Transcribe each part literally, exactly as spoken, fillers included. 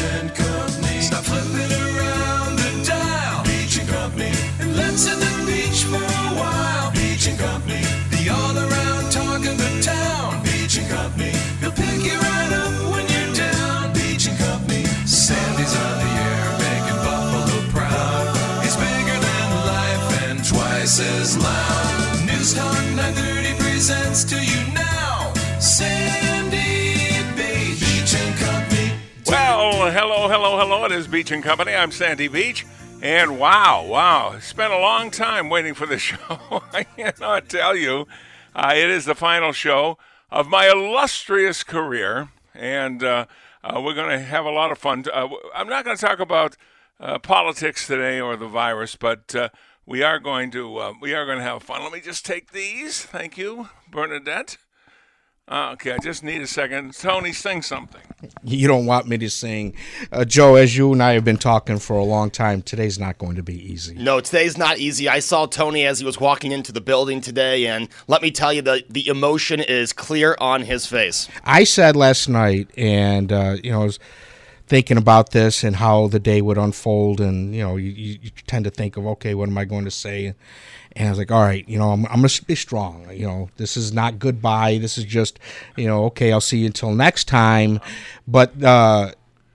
and Company. Stop flipping around the dial. Beach and Company. And let's hit the beach for a while. Beach and Company. The all-around talk of the town. Beach and Company. He'll pick you right up when you're down. Beach and Company. Sandy's on the air making Buffalo proud. He's bigger than life and twice as loud. News Talk nine thirty presents to you now, Sandy Beach. Beach and Company. Well, hello, hello, hello. It is Beach and Company. I'm Sandy Beach. And wow, wow, spent a long time waiting for the show. I cannot tell you. Uh, it is the final show of my illustrious career. And uh, uh, we're going to have a lot of fun. Uh, I'm not going to talk about uh, politics today or the virus, but uh, we are going to uh, we are going to have fun. Let me just take these. Thank you, Bernadette. Uh, okay, I just need a second. Tony, sing something. You don't want me to sing. Uh, Joe, as you and I have been talking for a long time, today's not going to be easy. No, today's not easy. I saw Tony as he was walking into the building today, and let me tell you, the, the emotion is clear on his face. I said last night, and, uh, you know, I was thinking about this and how the day would unfold, and, you know, you, you, you tend to think of, okay, what am I going to say? And I was like, all right, you know, I'm, I'm going to be strong. You know, this is not goodbye. This is just, you know, okay, I'll see you until next time. But uh,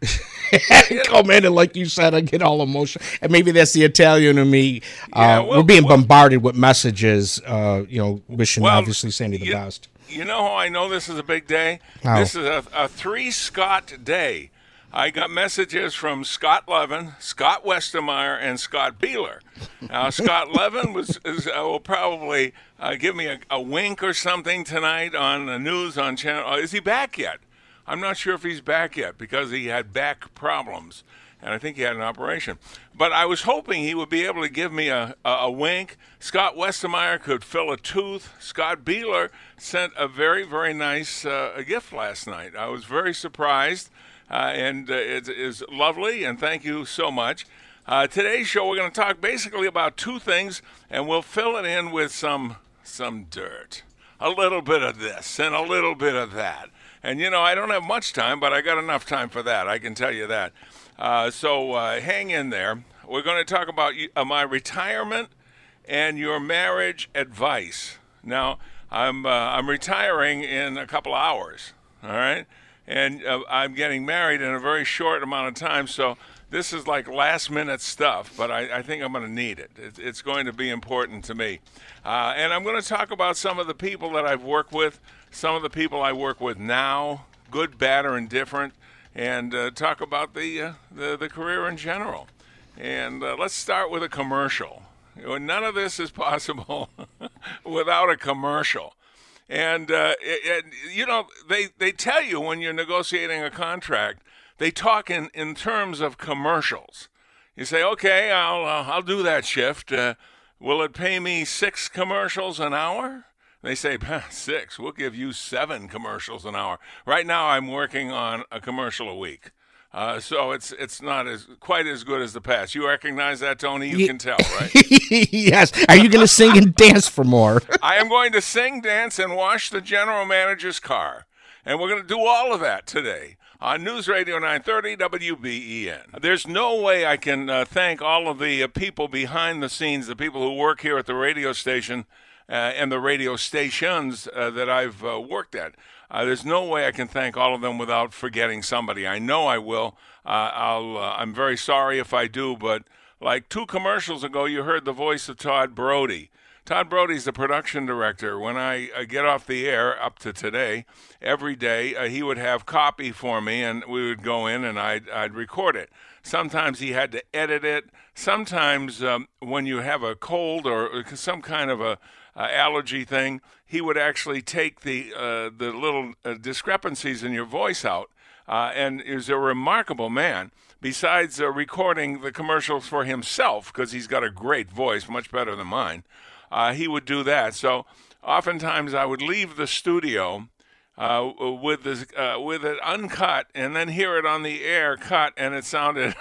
come in and, like you said, I get all emotional. And maybe that's the Italian in me. Yeah, uh, well, we're being well, bombarded with messages, uh, you know, wishing, well, obviously, Sandy the you, best. You know how I know this is a big day? How? This is a, a three-Scott day. I got messages from Scott Levin, Scott Westermeyer, and Scott Beeler. Now, Scott Levin was, is, uh, will probably uh, give me a, a wink or something tonight on the news on channel. Uh, is he back yet? I'm not sure if he's back yet because he had back problems, and I think he had an operation. But I was hoping he would be able to give me a, a, a wink. Scott Westermeyer could fill a tooth. Scott Beeler sent a very, very nice uh, a gift last night. I was very surprised. Uh, and uh, it is lovely, and thank you so much. Uh, today's show, we're going to talk basically about two things, and we'll fill it in with some some dirt. A little bit of this and a little bit of that. And, you know, I don't have much time, but I got enough time for that. I can tell you that. Uh, so uh, hang in there. We're going to talk about uh, my retirement and your marriage advice. Now, I'm uh, I'm retiring in a couple hours, all right? And uh, I'm getting married in a very short amount of time, so this is like last-minute stuff, but I, I think I'm going to need it. it. It's going to be important to me. Uh, and I'm going to talk about some of the people that I've worked with, some of the people I work with now, good, bad, or indifferent, and uh, talk about the, uh, the the career in general. And uh, let's start with a commercial. You know, none of this is possible without a commercial. And, uh, it, it, you know, they, they tell you when you're negotiating a contract, they talk in, in terms of commercials. You say, okay, I'll uh, I'll do that shift. Uh, will it pay me six commercials an hour? They say, six, we'll give you seven commercials an hour. Right now I'm working on a commercial a week. Uh, so it's it's not as quite as good as the past. You recognize that, Tony? You Ye- can tell, right? Yes. Are you going to sing and dance for more? I am going to sing, dance, and wash the general manager's car. And we're going to do all of that today on News Radio nine thirty W B E N. There's no way I can uh, thank all of the uh, people behind the scenes, the people who work here at the radio station uh, and the radio stations uh, that I've uh, worked at. Uh, there's no way I can thank all of them without forgetting somebody. I know I will. Uh, I'll. Uh, I'm very sorry if I do, but like two commercials ago, you heard the voice of Todd Brody. Todd Brody's the production director. When I uh, get off the air up to today, every day uh, he would have copy for me, and we would go in and I'd, I'd record it. Sometimes he had to edit it. Sometimes um, when you have a cold or some kind of a uh, allergy thing, he would actually take the uh, the little uh, discrepancies in your voice out. Uh, and is a remarkable man. Besides uh, recording the commercials for himself, because he's got a great voice, much better than mine, uh, he would do that. So oftentimes I would leave the studio uh, with this, uh, with it uncut, and then hear it on the air cut, and it sounded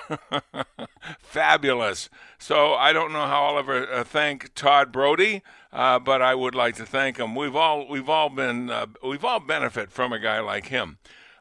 fabulous. So I don't know how I'll ever uh, thank Todd Brody, uh, but I would like to thank him. We've all we've all been uh, we've all benefit from a guy like him.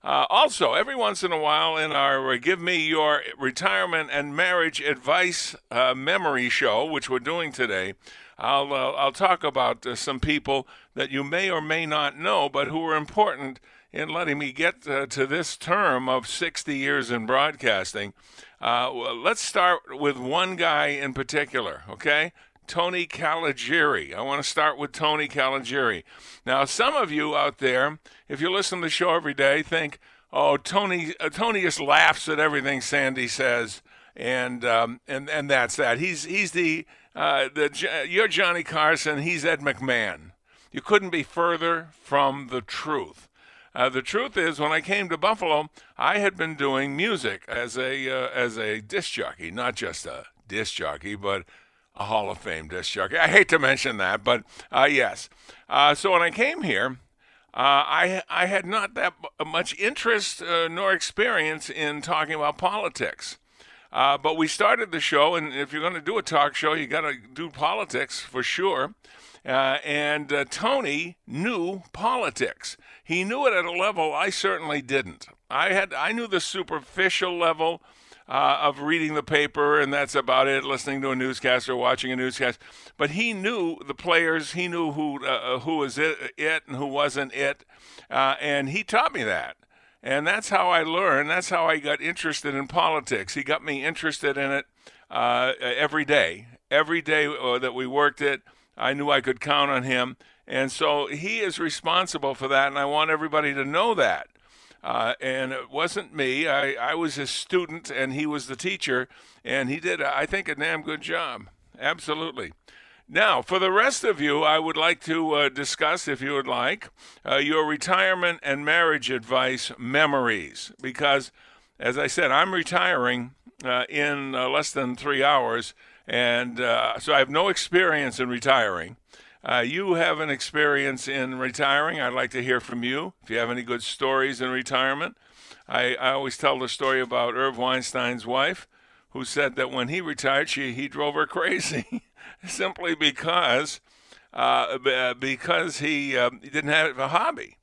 Uh, also, every once in a while in our uh, Give Me Your Retirement and Marriage Advice uh, Memory Show, which we're doing today, I'll, uh, I'll talk about uh, some people that you may or may not know, but who are important in letting me get uh, to this term of sixty years in broadcasting. Uh, well, let's start with one guy in particular, okay? Tony Caligiuri. I want to start with Tony Caligiuri. Now, some of you out there, if you listen to the show every day, think, oh, Tony uh, Tony just laughs at everything Sandy says, and um, and and that's that. He's he's the uh, the you're Johnny Carson. He's Ed McMahon. You couldn't be further from the truth. Uh, the truth is, when I came to Buffalo, I had been doing music as a uh, as a disc jockey, not just a disc jockey, but a Hall of Fame disc jockey. I hate to mention that, but uh, yes. Uh, so when I came here, uh, I I had not that much interest uh, nor experience in talking about politics. Uh, but we started the show, and if you're going to do a talk show, you got to do politics for sure. Uh, and uh, Tony knew politics. He knew it at a level I certainly didn't. I had I knew the superficial level Uh, of reading the paper, and that's about it, listening to a newscast or watching a newscast. But he knew the players. He knew who uh, who was it, it and who wasn't it, uh, and he taught me that. And that's how I learned. That's how I got interested in politics. He got me interested in it uh, every day. Every day uh, that we worked it, I knew I could count on him. And so he is responsible for that, and I want everybody to know that. Uh, and it wasn't me. I, I was his student, and he was the teacher, and he did, I think, a damn good job. Absolutely. Now, for the rest of you, I would like to uh, discuss, if you would like, uh, your retirement and marriage advice memories. Because, as I said, I'm retiring uh, in uh, less than three hours, and uh, so I have no experience in retiring. Uh, you have an experience in retiring. I'd like to hear from you. If you have any good stories in retirement. I, I always tell the story about Irv Weinstein's wife, who said that when he retired, she he drove her crazy, simply because uh, because he, uh, he didn't have a hobby.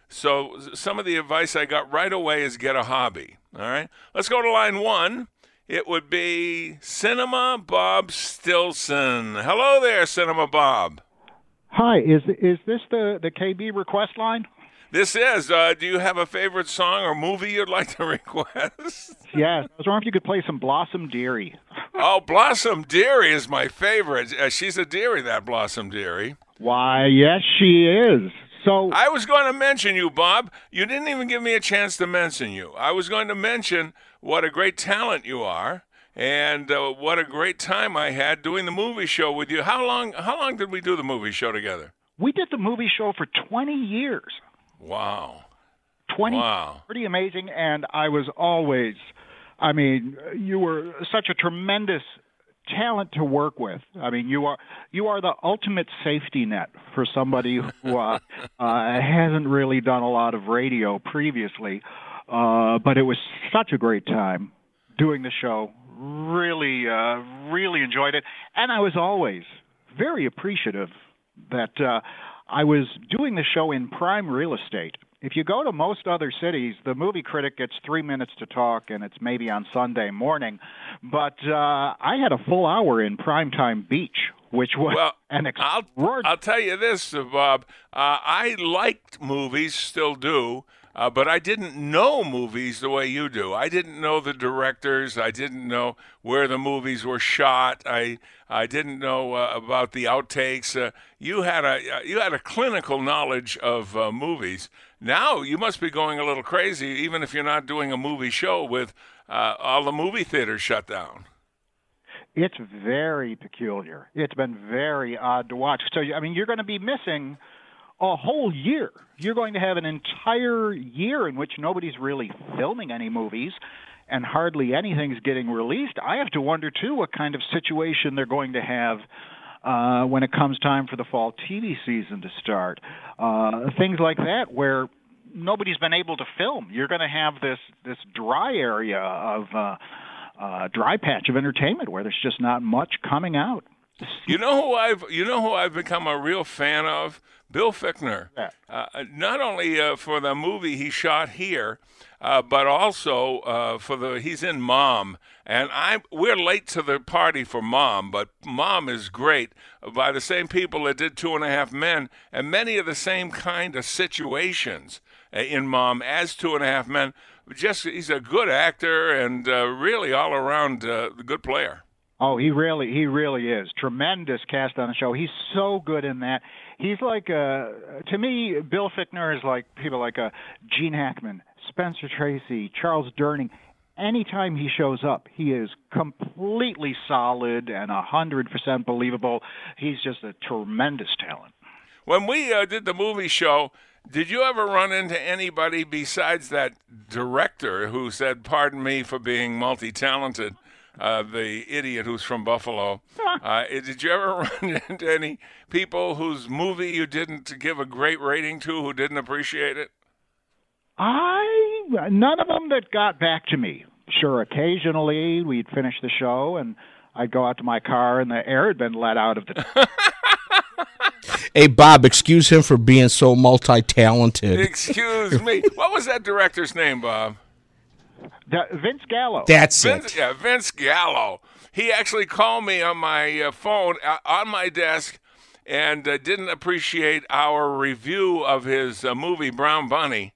So some of the advice I got right away is get a hobby. All right, let's go to line one. It would be Cinema Bob Stilson. Hello there, Cinema Bob. Hi, is is this the, the K B request line? This is. Uh, do you have a favorite song or movie you'd like to request? Yes. I was wondering if you could play some Blossom Dearie. Oh, Blossom Dearie is my favorite. Uh, she's a dearie, that Blossom Dearie. Why, yes, she is. So I was going to mention you, Bob. You didn't even give me a chance to mention you. I was going to mention what a great talent you are. And uh, what a great time I had doing the movie show with you. How long How long did we do the movie show together? we did the movie show for twenty years. Wow. twenty Wow. Pretty amazing. And I was always, I mean, you were such a tremendous talent to work with. I mean, you are you are the ultimate safety net for somebody who uh, uh, hasn't really done a lot of radio previously. Uh, but it was such a great time doing the show. Really, uh, really enjoyed it. And I was always very appreciative that uh, I was doing the show in prime real estate. If you go to most other cities, the movie critic gets three minutes to talk, and it's maybe on Sunday morning. But uh, I had a full hour in primetime beach, which was well, an I'll, extraordinary... I'll tell you this, uh, Bob. Uh, I liked movies, still do. Uh, but I didn't know movies the way you do. I didn't know the directors. I didn't know where the movies were shot. I I didn't know uh, about the outtakes. Uh, you had a you had a clinical knowledge of uh, movies. Now you must be going a little crazy, even if you're not doing a movie show with uh, all the movie theaters shut down. It's very peculiar. It's been very odd to watch. So I mean, you're going to be missing a whole year. You're going to have an entire year in which nobody's really filming any movies and hardly anything's getting released. I have to wonder, too, what kind of situation they're going to have uh, when it comes time for the fall T V season to start. Uh, things like that where nobody's been able to film. You're going to have this, this dry area of uh, uh, dry patch of entertainment where there's just not much coming out. You know who I've you know who I've become a real fan of? Bill Fichtner. Yeah. Uh, not only uh, for the movie he shot here, uh, but also uh, for the he's in Mom, and I we're late to the party for Mom, but Mom is great by the same people that did Two and a Half Men, and many of the same kind of situations uh, in Mom as Two and a Half Men. Just he's a good actor and uh, really all around uh, good player. Oh, he really, he really is. Tremendous cast on the show. He's so good in that. He's like, uh, to me, Bill Fichtner is like people like uh, Gene Hackman, Spencer Tracy, Charles Durning. Anytime he shows up, he is completely solid and a hundred percent believable. He's just a tremendous talent. When we uh, did the movie show, did you ever run into anybody besides that director who said, "Pardon me for being multi-talented"? Uh, the idiot who's from Buffalo. Uh, did you ever run into any people whose movie you didn't give a great rating to who didn't appreciate it? I none of them that got back to me. Sure, occasionally we'd finish the show and I'd go out to my car and the air had been let out of the. Hey, Bob, excuse him for being so multi-talented. Excuse me. What was that director's name, Bob? The, Vince Gallo. That's Vince, it. yeah, Vince Gallo. He actually called me on my uh, phone uh, on my desk and uh, didn't appreciate our review of his uh, movie Brown Bunny.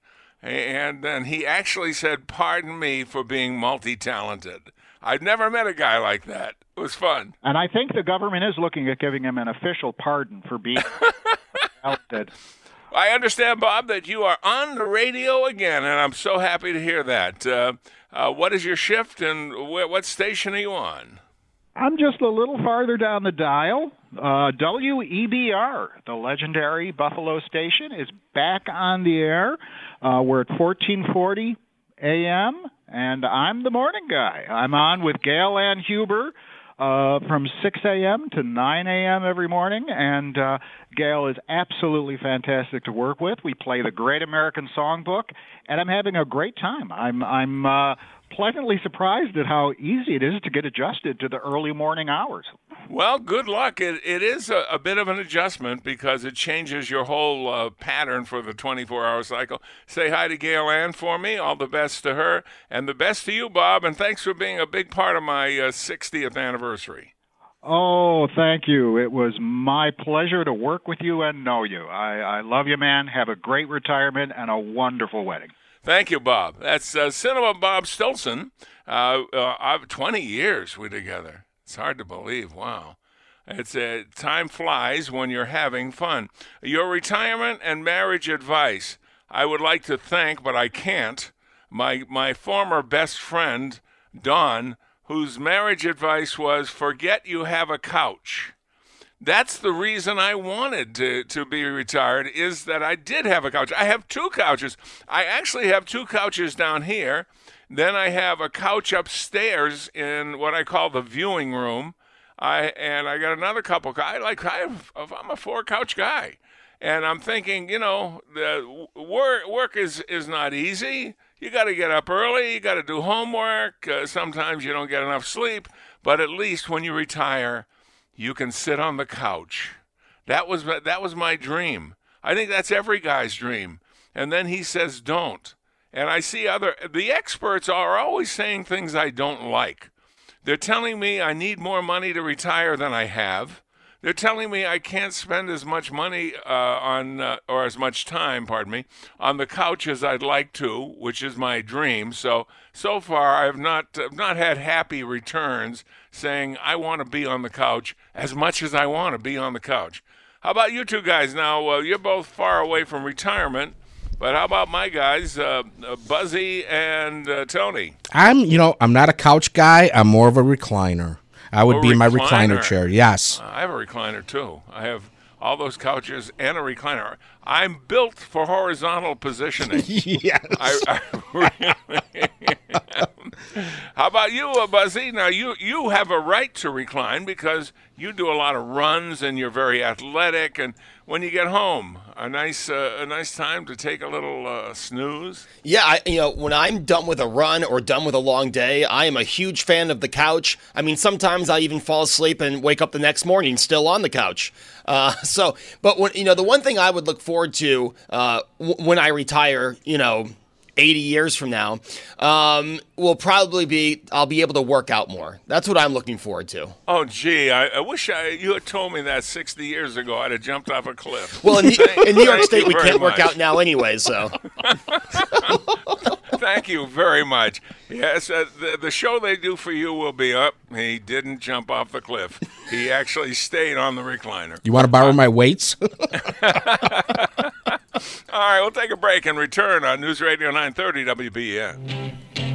And then he actually said, "Pardon me for being multi-talented." I've never met a guy like that. It was fun. And I think the government is looking at giving him an official pardon for being talented. I understand, Bob, that you are on the radio again, and I'm so happy to hear that. Uh, uh, what is your shift, and wh- what station are you on? I'm just a little farther down the dial. Uh, W E B R, the legendary Buffalo station, is back on the air. Uh, we're at fourteen forty A M, and I'm the morning guy. I'm on with Gail Ann Huber uh, from six A M to nine A M every morning, and uh, Gail is absolutely fantastic to work with. We play the Great American Songbook, and I'm having a great time. I'm I'm uh, pleasantly surprised at how easy it is to get adjusted to the early morning hours. Well, good luck. It, it is a, a bit of an adjustment because it changes your whole uh, pattern for the twenty-four hour cycle. Say hi to Gail Ann for me. All the best to her. And the best to you, Bob. And thanks for being a big part of my uh, sixtieth anniversary. Oh, thank you. It was my pleasure to work with you and know you. I, I love you, man. Have a great retirement and a wonderful wedding. Thank you, Bob. That's uh, Cinema Bob Stolson. Uh, uh, I've twenty years we're together. It's hard to believe. Wow. It's uh, time flies when you're having fun. Your retirement and marriage advice. I would like to thank, but I can't, my my former best friend, Don, whose marriage advice was forget you have a couch. That's the reason I wanted to, to be retired, is that I did have a couch. I have two couches. I actually have two couches down here. Then I have a couch upstairs in what I call the viewing room. I and I got another couple. I like I have, I'm a four couch guy, and I'm thinking, you know, the work work is is not easy. You got to get up early. You got to do homework. Uh, sometimes you don't get enough sleep. But at least when you retire, you can sit on the couch. That was that was my dream. I think that's every guy's dream. And then he says, don't. And I see other, the experts are always saying things I don't like. They're telling me I need more money to retire than I have. They're telling me I can't spend as much money uh, on, uh, or as much time, pardon me, on the couch as I'd like to, which is my dream. So, so far I've not, I've not had happy returns saying I want to be on the couch as much as I want to be on the couch. How about you two guys? Now, uh, you're both far away from retirement. But how about my guys, uh, uh, Buzzy and uh, Tony? I'm, you know, I'm not a couch guy. I'm more of a recliner. I would A be in my recliner. recliner chair. Yes. Uh, I have a recliner, too. I have all those couches and a recliner. I'm built for horizontal positioning. Yes. I, I really am. How about you, uh, Buzzy? Now, you, you have a right to recline because you do a lot of runs and you're very athletic. And when you get home, a nice uh, a nice time to take a little uh, snooze. Yeah, I, you know, when I'm done with a run or done with a long day, I am a huge fan of the couch. I mean, sometimes I even fall asleep and wake up the next morning still on the couch. Uh, so, but when, you know, the one thing I would look forward to uh, w- when I retire, you know, eighty years from now, um, will probably be I'll be able to work out more. That's what I'm looking forward to. Oh, gee, I, I wish I, you had told me that sixty years ago. I'd have jumped off a cliff. Well, in, Thank- in New York thank State, you we very can't work much. out now anyway, so. Thank you very much. Yes, uh, the, the show they do for you will be up. He didn't jump off the cliff. He actually stayed on the recliner. You want to borrow my weights? All right, we'll take a break and return on News Radio nine thirty W B E N.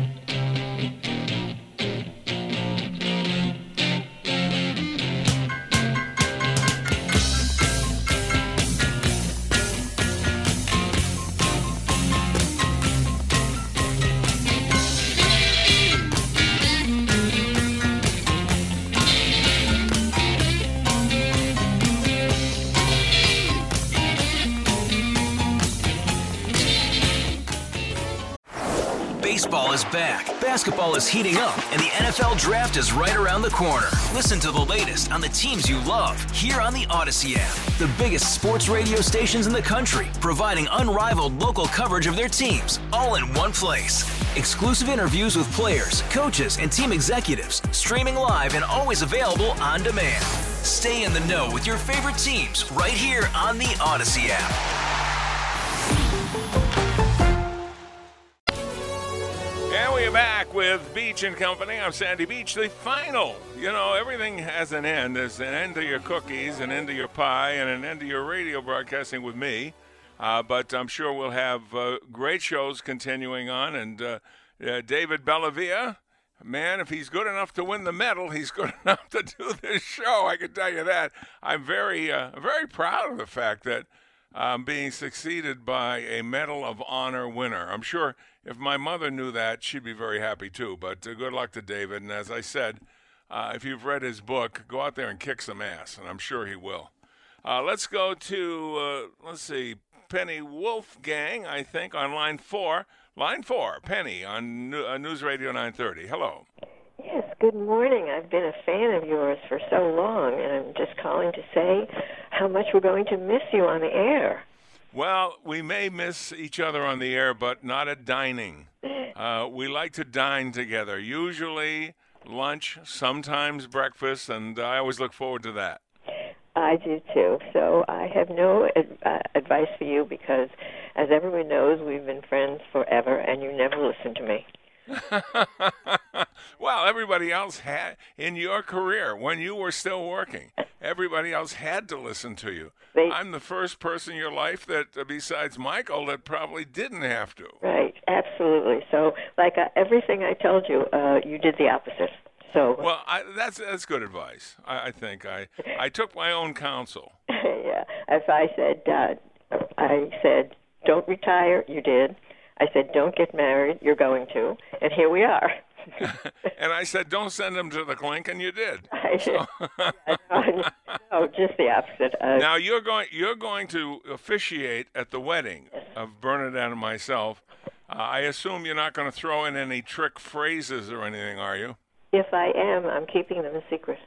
Baseball is back, basketball is heating up, and the N F L Draft is right around the corner. Listen to the latest on the teams you love here on the Odyssey app. The biggest sports radio stations in the country, providing unrivaled local coverage of their teams, all in one place. Exclusive interviews with players, coaches, and team executives, streaming live and always available on demand. Stay in the know with your favorite teams right here on the Odyssey app. And we're back with Beach and Company. I'm Sandy Beach. The final, you know, everything has an end. There's an end to your cookies, an end to your pie, and an end to your radio broadcasting with me. Uh, but I'm sure we'll have uh, great shows continuing on. And uh, uh, David Bellavia, man, if he's good enough to win the medal, he's good enough to do this show. I can tell you that. I'm very, uh, very proud of the fact that I'm being succeeded by a Medal of Honor winner. I'm sure if my mother knew that, she'd be very happy too. But uh, good luck to David. And as I said, uh, if you've read his book, go out there and kick some ass, and I'm sure he will. Uh, let's go to, uh, let's see, Penny Wolfgang, I think, on line four. Line four, Penny, on New- uh, News Radio nine thirty. Hello. Yes, good morning. I've been a fan of yours for so long, and I'm just calling to say how much we're going to miss you on the air. Well, we may miss each other on the air, but not at dining. Uh, we like to dine together, usually lunch, sometimes breakfast, and I always look forward to that. I do too. So I have no ad- uh, advice for you because, as everyone knows, we've been friends forever, and you never listen to me. Well, everybody else had, in your career, when you were still working, everybody else had to listen to you. They, I'm the first person in your life that, uh, besides Michael, that probably didn't have to. right, absolutely. So, like uh, everything I told you, uh, you did the opposite. So, Well, I, that's that's good advice. I, I think I I took my own counsel. yeah, if I said, uh, I said, don't retire, you did. I said, don't get married, you're going to. And here we are. And I said, don't send him to the clink, and you did. I, no, no, just the opposite. Uh, Now you're going you're going to officiate at the wedding of Bernadette and myself. Uh, I assume you're not going to throw in any trick phrases or anything, are you? If I am, I'm keeping them a secret.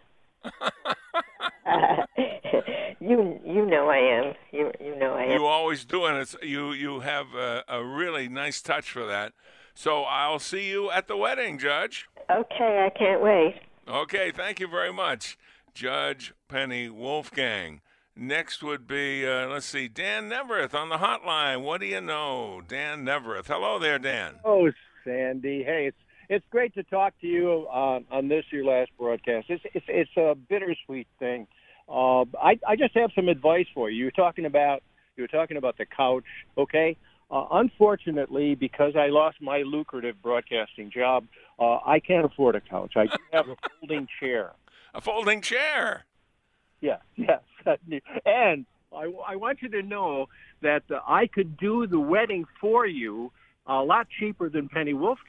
uh, you you know I am. You you know I am. You always do, and it's you you have a, a really nice touch for that. So I'll see you at the wedding, Judge. Okay, I can't wait. Okay, thank you very much, Judge Penny Wolfgang. Next would be, uh, let's see, Dan Nevereth on the hotline. What do you know? Dan Nevereth. Hello there, Dan. Oh, Sandy. Hey, it's it's great to talk to you uh, on this, your last broadcast. It's it's, it's a bittersweet thing. Uh, I I just have some advice for you. You were talking about you were talking about the couch, okay? Uh, unfortunately, because I lost my lucrative broadcasting job, uh, I can't afford a couch. I do have a folding chair. A folding chair. Yes, yes. And I, I want you to know that uh, I could do the wedding for you a lot cheaper than Penny Wolfgang.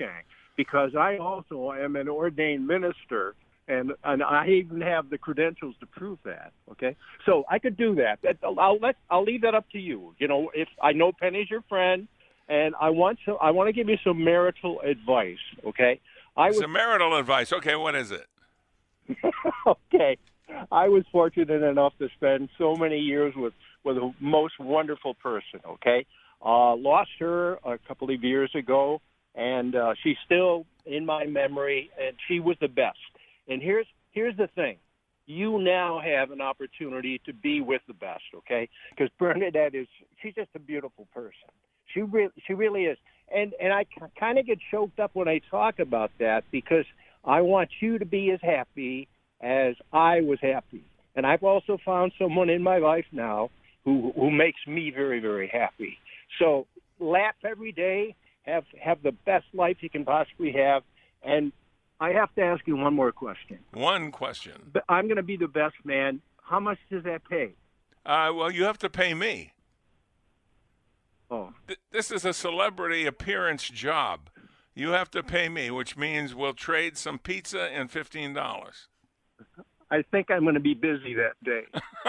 because I also am an ordained minister, and and I even have the credentials to prove that. Okay, so I could do that. That- I'll let I'll leave that up to you. You know, if I know Penny's your friend, and I want to I want to give you some marital advice. Okay, I was Some marital advice. Okay, what is it? okay. I was fortunate enough to spend so many years with with a most wonderful person. Okay, uh, lost her a couple of years ago, and uh, she's still in my memory, and she was the best. And here's here's the thing: you now have an opportunity to be with the best. Okay, because Bernadette is she's just a beautiful person. She really she really is, and and I kind of get choked up when I talk about that because I want you to be as happy as I was happy. And I've also found someone in my life now who who makes me very, very happy. So laugh every day, have have the best life you can possibly have. And I have to ask you one more question. One question. But I'm going to be the best man. How much does that pay? Uh, well, you have to pay me. Oh, Th- This is a celebrity appearance job. You have to pay me, which means we'll trade some pizza and fifteen dollars. I think I'm going to be busy that day.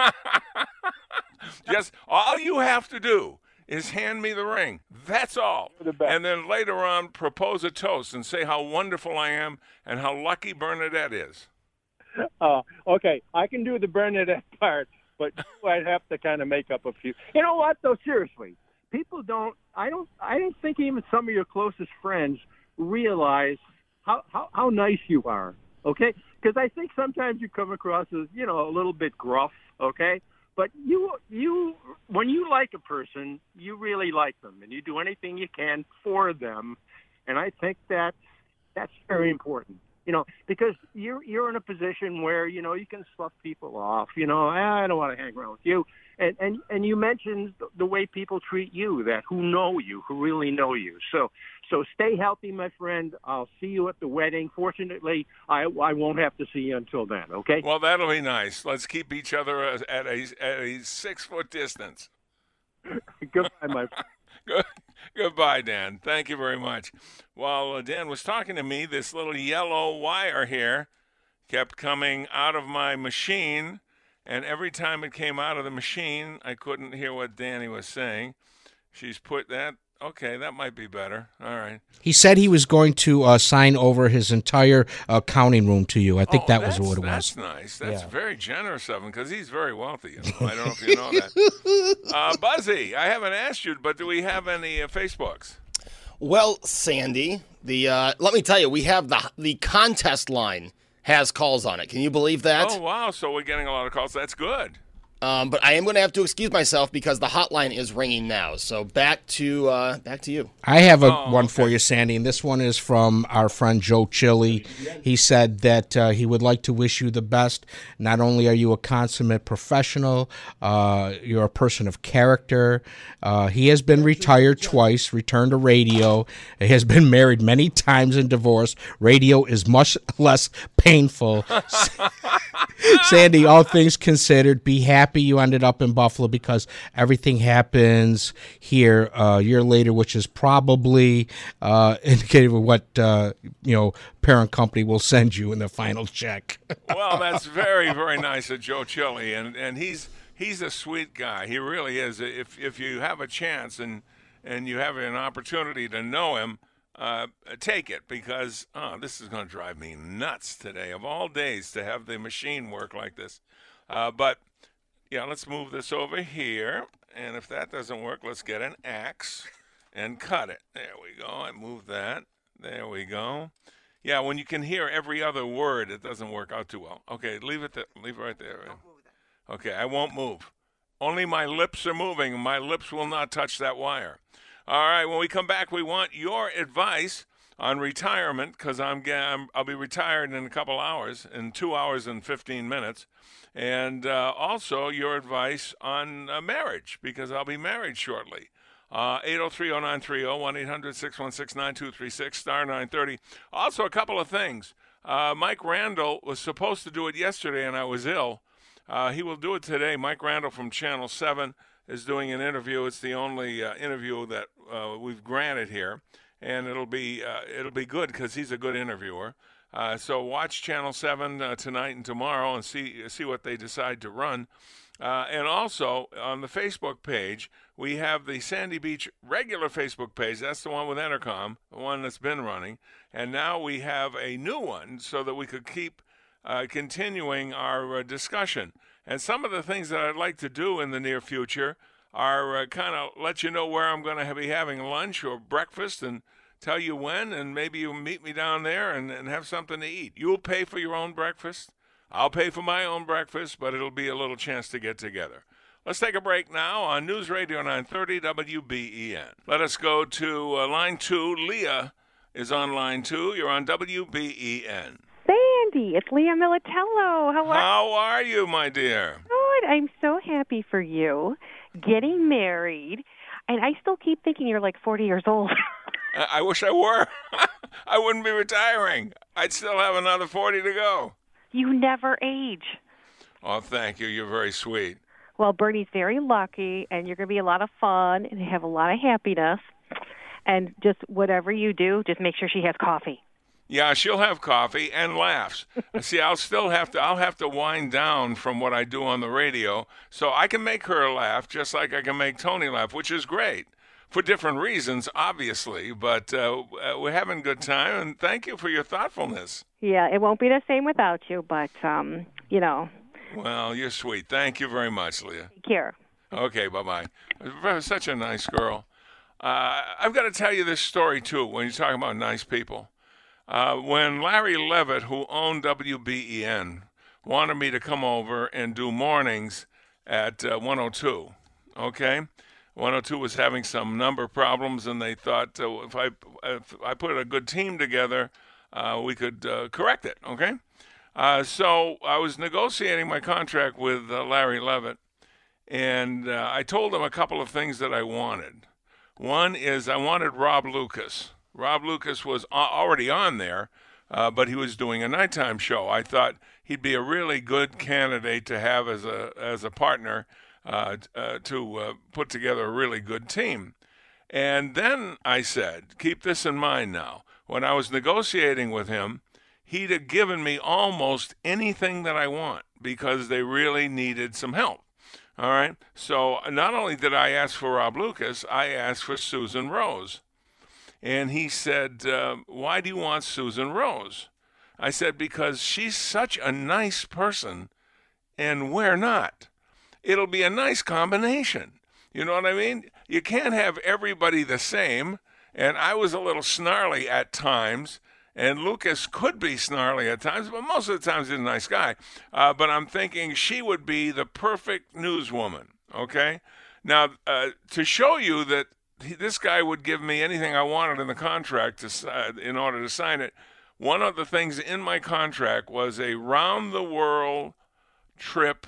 Just all you have to do is hand me the ring. That's all. You're the best. And then later on, propose a toast and say how wonderful I am and how lucky Bernadette is. Uh, okay, I can do the Bernadette part, but I'd have to kind of make up a few. You know what, though? Seriously, people don't. I don't. I don't think even some of your closest friends realize how how, how nice you are. Okay, because I think sometimes you come across as you know a little bit gruff. Okay, but you you when you like a person, you really like them, and you do anything you can for them, and I think that that's very important. You know, because you're you're in a position where you know you can slough people off. You know, I don't want to hang around with you, and and and you mentioned the, the way people treat you, that who know you, who really know you. So so stay healthy, my friend. I'll see you at the wedding. Fortunately, I I won't have to see you until then. Okay. Well, that'll be nice. Let's keep each other at a at a six foot distance. Goodbye, my friend. Good. Goodbye, Dan. Thank you very much. While uh, Dan was talking to me, this little yellow wire here kept coming out of my machine, and every time it came out of the machine, I couldn't hear what Danny was saying. She's put that. Okay, that might be better. All right. He said he was going to uh, sign over his entire uh, counting room to you. I think Oh, that was that's- what it That's was. nice. That's Yeah. very generous of him because he's very wealthy. You know? I don't know if you know that. Uh, Buzzy, I haven't asked you, but do we have any uh, Facebooks? Well, Sandy, the uh, let me tell you, we have the the contest line has calls on it. Can you believe that? Oh, wow. So we're getting a lot of calls. That's good. Um, but I am going to have to excuse myself because the hotline is ringing now. So back to uh, back to you. I have a Oh, one okay. for you, Sandy, and this one is from our friend Joe Chili. He said that uh, he would like to wish you the best. Not only are you a consummate professional, uh, you're a person of character. Uh, he has been retired twice, returned to radio. He has been married many times and divorced. Radio is much less painful. Sandy, all things considered, be happy you ended up in Buffalo because everything happens here uh, a year later, which is probably uh, indicative of what uh, you know parent company will send you in the final check. Well, that's very, very nice of Joe Chili, and and he's he's a sweet guy. He really is. If if you have a chance and and you have an opportunity to know him, uh, take it because oh, this is going to drive me nuts today. Of all days to have the machine work like this, uh, but yeah, let's move this over here, and if that doesn't work, let's get an axe and cut it. There we go. I moved that. There we go. Yeah, when you can hear every other word, it doesn't work out too well. Okay, leave it. Th- leave it right there. Okay, I won't move. Only my lips are moving. My lips will not touch that wire. All right, when we come back, we want your advice on retirement because I'm, ga- I'm I'll be retired in a couple hours, in two hours and fifteen minutes, and uh, also your advice on uh, marriage because I'll be married shortly. Uh, eight oh three oh nine three oh, one eight hundred six one six nine two three six, star nine thirty. Also, a couple of things. Uh, Mike Randall was supposed to do it yesterday, and I was ill. Uh, he will do it today. Mike Randall from Channel seven is doing an interview. It's the only uh, interview that uh, we've granted here. and it'll be uh, it'll be good because he's a good interviewer. Uh, so watch Channel seven uh, tonight and tomorrow and see see what they decide to run. Uh, and also on the Facebook page, we have the Sandy Beach regular Facebook page. That's the one with Entercom, the one that's been running. And now we have a new one so that we could keep uh, continuing our uh, discussion. And some of the things that I'd like to do in the near future are uh, kind of let you know where I'm going to be having lunch or breakfast and tell you when, and maybe you'll meet me down there and, and have something to eat. You'll pay for your own breakfast. I'll pay for my own breakfast, but it'll be a little chance to get together. Let's take a break now on News Radio nine thirty W B E N. Let us go to uh, line two. Leah is on line two. You're on W B E N. Sandy, it's Leah Militello. How are How are you, my dear? Good. I'm so happy for you getting married, and I still keep thinking you're like forty years old. I, I wish I were. I wouldn't be retiring. I'd still have another forty to go. You never age. Oh, thank you. You're very sweet. Well, Bernie's very lucky, and you're going to be a lot of fun and have a lot of happiness. And just whatever you do, just make sure she has coffee. Yeah, she'll have coffee and laughs. See, I'll still have to. I'll have to wind down from what I do on the radio, so I can make her laugh just like I can make Tony laugh, which is great for different reasons, obviously. But uh, we're having a good time, and thank you for your thoughtfulness. Yeah, it won't be the same without you, but um, you know. Well, you're sweet. Thank you very much, Leah. Take care. Okay, bye-bye. Such a nice girl. Uh, I've got to tell you this story, too, when you're talking about nice people. Uh, when Larry Levitt, who owned W B E N, wanted me to come over and do mornings at uh, one oh two, okay? one oh two was having some number problems, and they thought uh, if I if I put a good team together, uh, we could uh, correct it, okay? Uh, so I was negotiating my contract with uh, Larry Levitt, and uh, I told him a couple of things that I wanted. One is I wanted Rob Lucas. Rob Lucas was already on there, uh, but he was doing a nighttime show. I thought he'd be a really good candidate to have as a as a partner uh, uh, to uh, put together a really good team. And then I said, keep this in mind now, when I was negotiating with him, he'd have given me almost anything that I want because they really needed some help. All right? So not only did I ask for Rob Lucas, I asked for Susan Rose. And he said, uh, why do you want Susan Rose? I said, because she's such a nice person, and we're not. It'll be a nice combination. You know what I mean? You can't have everybody the same, and I was a little snarly at times, and Lucas could be snarly at times, but most of the times he's a nice guy. Uh, but I'm thinking she would be the perfect newswoman, okay? Now, uh, to show you that he, this guy would give me anything I wanted in the contract to, uh, in order to sign it, one of the things in my contract was a round-the-world trip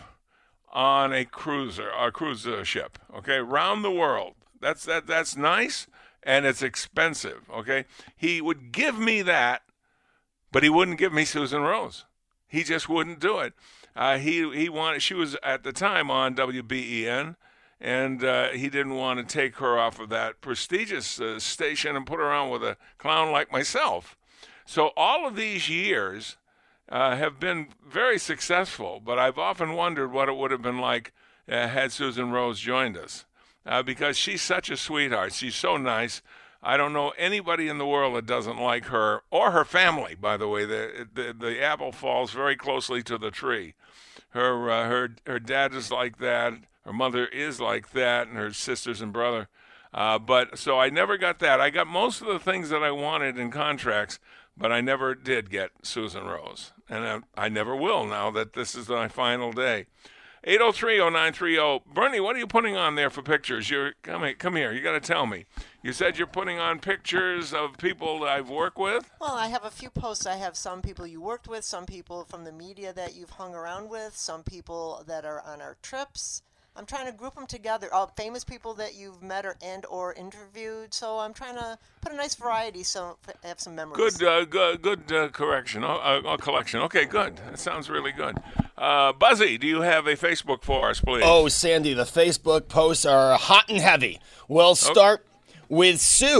on a cruiser, a cruise ship, okay? Round the world. That's that. That's nice. And it's expensive, okay? He would give me that, but he wouldn't give me Susan Rose. He just wouldn't do it. Uh, he he wanted. She was at the time on W B E N, and uh, he didn't want to take her off of that prestigious uh, station and put her on with a clown like myself. So all of these years uh, have been very successful, but I've often wondered what it would have been like uh, had Susan Rose joined us. Uh, because she's such a sweetheart. She's so nice. I don't know anybody in the world that doesn't like her, or her family, by the way. The the, the apple falls very closely to the tree. Her, uh, her, her dad is like that. Her mother is like that, and her sisters and brother. Uh, but so I never got that. I got most of the things that I wanted in contracts, but I never did get Susan Rose. And I, I never will now that this is my final day. eight oh three oh nine three oh. Bernie, what are you putting on there for pictures? You're come here, come here. You got to tell me. You said you're putting on pictures of people that I've worked with? Well, I have a few posts. I have some people you worked with, some people from the media that you've hung around with, some people that are on our trips. I'm trying to group them together. All famous people that you've met or and or interviewed. So I'm trying to put a nice variety so I have some memories. Good, uh, good, good uh, correction. Oh, uh, uh, collection. Okay, good. That sounds really good. Uh, Buzzy, do you have a Facebook for us, please? Oh, Sandy, the Facebook posts are hot and heavy. We'll start okay. with Sue.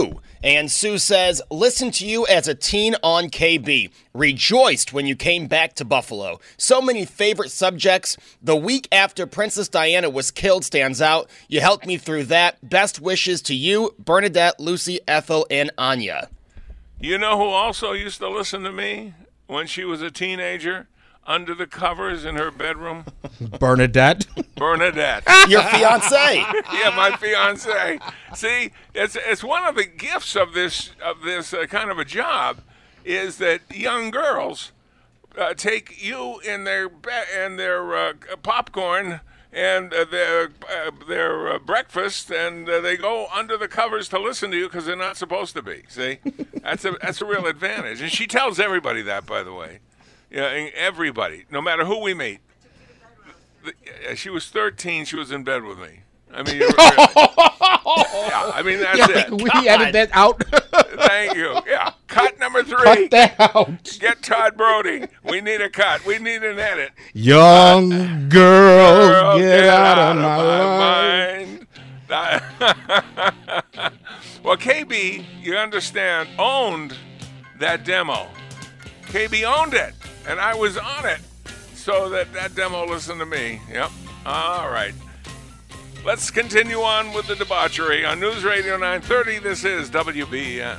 And Sue says, listen to you as a teen on K B. Rejoiced when you came back to Buffalo. So many favorite subjects. The week after Princess Diana was killed stands out. You helped me through that. Best wishes to you, Bernadette, Lucy, Ethel, and Anya. You know who also used to listen to me when she was a teenager? Under the covers in her bedroom? Bernadette. Bernadette. Your fiance. Yeah, my fiance. See, it's it's one of the gifts of this of this uh, kind of a job is that young girls uh, take you in their be- in their uh, popcorn and uh, their uh, their uh, breakfast, and uh, they go under the covers to listen to you because they're not supposed to be. See, that's a that's a real advantage, and she tells everybody that, by the way. Yeah, and everybody, no matter who we meet. The, she was thirteen. She was in bed with me. I mean, you're, yeah, I mean that's Yeah, it. we edit that out. Thank you. Yeah, cut number three. Cut that out. Get Todd Brody. We need a cut. We need an edit. Young Uh, girl, girl, get, out, of my, mind. Well, K B, you understand, owned that demo. K B owned it, and I was on it. So that, that demo listened to me. Yep. All right. Let's continue on with the debauchery on News Radio nine thirty. This is W B N.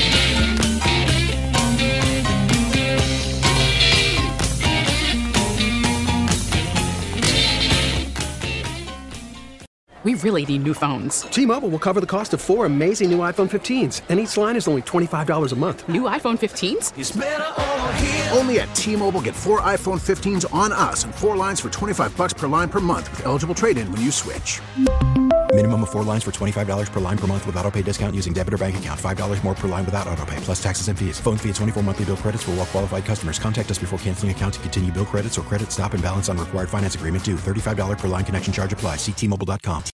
We really need new phones. T-Mobile will cover the cost of four amazing new iPhone fifteens, and each line is only twenty-five dollars a month. New iPhone fifteens? It's better over here. Only at T-Mobile, get four iPhone fifteens on us and four lines for twenty-five bucks per line per month with eligible trade-in when you switch. Minimum of four lines for twenty-five dollars per line per month with autopay discount using debit or bank account. five dollars more per line without autopay, plus taxes and fees. Phone fee at twenty-four monthly bill credits for well-qualified customers. Contact us before canceling account to continue bill credits or credit stop and balance on required finance agreement due. thirty-five dollars per line connection charge applies. See T Mobile dot com.